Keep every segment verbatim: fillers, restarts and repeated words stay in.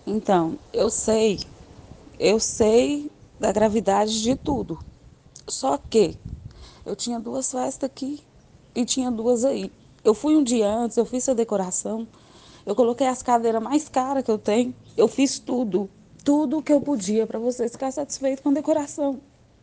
Então, eu sei, eu sei da gravidade de tudo. Só que eu tinha duas festas aqui e tinha duas aí. Eu fui um dia antes, eu fiz a decoração, eu coloquei as cadeiras mais caras que eu tenho, eu fiz tudo, tudo que eu podia para vocês ficarem satisfeitos com a decoração.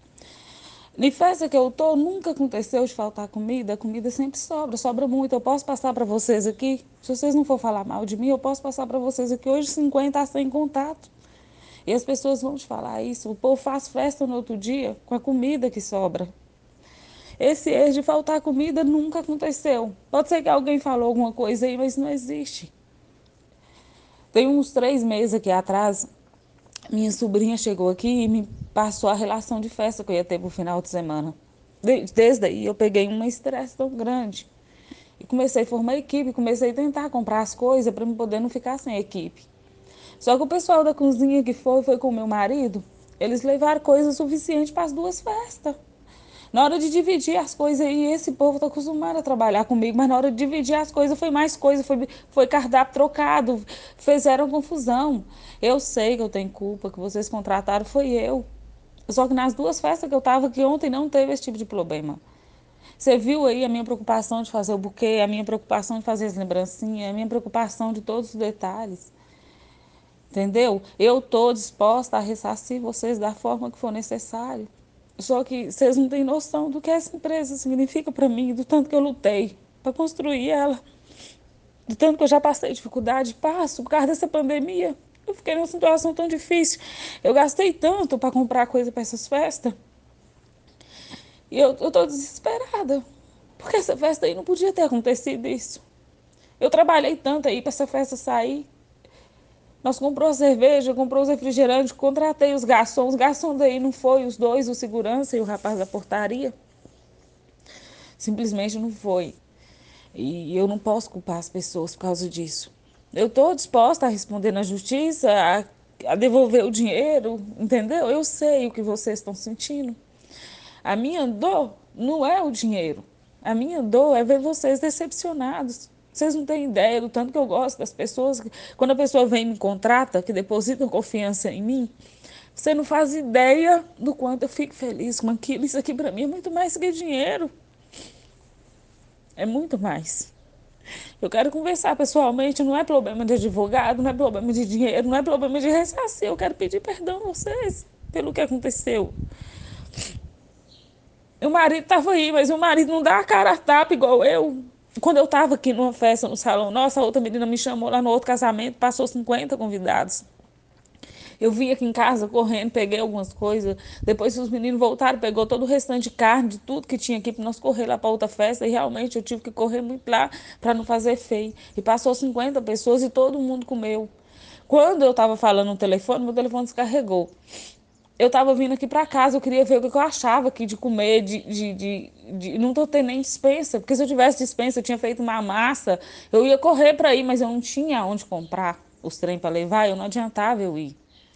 Em festa que eu tô, nunca aconteceu de faltar comida, a comida sempre sobra, sobra muito. Eu posso passar para vocês aqui, se vocês não for falar mal de mim, eu posso passar para vocês aqui hoje cinquenta a cem contato. E as pessoas vão te falar isso. O povo faz festa no outro dia com a comida que sobra. Esse erro de faltar comida nunca aconteceu. Pode ser que alguém falou alguma coisa aí, mas não existe. Tem uns três meses aqui atrás, minha sobrinha chegou aqui e me passou a relação de festa que eu ia ter pro final de semana. Desde aí eu peguei um estresse tão grande. E comecei a formar equipe, comecei a tentar comprar as coisas para me poder não ficar sem equipe. Só que o pessoal da cozinha que foi, foi com o meu marido, eles levaram coisa suficiente para as duas festas. Na hora de dividir as coisas aí, esse povo tá acostumado a trabalhar comigo, mas na hora de dividir as coisas foi mais coisa, foi, foi cardápio trocado, fizeram confusão. Eu sei que eu tenho culpa, que vocês contrataram, foi eu. Só que nas duas festas que eu tava aqui ontem não teve esse tipo de problema. Você viu aí a minha preocupação de fazer o buquê, a minha preocupação de fazer as lembrancinhas, a minha preocupação de todos os detalhes. Entendeu? Eu estou disposta a ressarcir vocês da forma que for necessário. Só que vocês não têm noção do que essa empresa significa para mim, do tanto que eu lutei para construir ela, do tanto que eu já passei dificuldade, passo por causa dessa pandemia. Eu fiquei numa situação tão difícil. Eu gastei tanto para comprar coisa para essas festas. E eu, eu tô desesperada. Porque essa festa aí não podia ter acontecido isso. Eu trabalhei tanto aí para essa festa sair. Nós comprou a cerveja, comprou os refrigerantes, contratei os garçons. Os garçons daí não foi os dois, o segurança e o rapaz da portaria. Simplesmente não foi. E eu não posso culpar as pessoas por causa disso. Eu estou disposta a responder na justiça, a, a devolver o dinheiro, entendeu? Eu sei o que vocês estão sentindo. A minha dor não é o dinheiro. A minha dor é ver vocês decepcionados. Vocês não têm ideia do tanto que eu gosto das pessoas. Quando a pessoa vem e me contrata, que deposita confiança em mim, você não faz ideia do quanto eu fico feliz com aquilo. Isso aqui para mim é muito mais que dinheiro. É muito mais. Eu quero conversar pessoalmente, não é problema de advogado, não é problema de dinheiro, não é problema de ressarcir. Eu quero pedir perdão a vocês pelo que aconteceu. Meu marido estava aí, mas meu marido não dá a cara a tapa igual eu. Quando eu estava aqui numa festa no salão, nossa, a outra menina me chamou lá no outro casamento, passou cinquenta convidados. Eu vim aqui em casa correndo, peguei algumas coisas. Depois os meninos voltaram, pegou todo o restante de carne, de tudo que tinha aqui para nós correr lá para outra festa. E realmente eu tive que correr muito lá para não fazer feio. E passou cinquenta pessoas e todo mundo comeu. Quando eu estava falando no telefone, meu telefone descarregou. Eu estava vindo aqui para casa, eu queria ver o que eu achava aqui de comer, de, de, de, de... não tô tendo nem dispensa, porque se eu tivesse dispensa, eu tinha feito uma massa, eu ia correr para ir, mas eu não tinha onde comprar os trem para levar, eu não adiantava eu ir.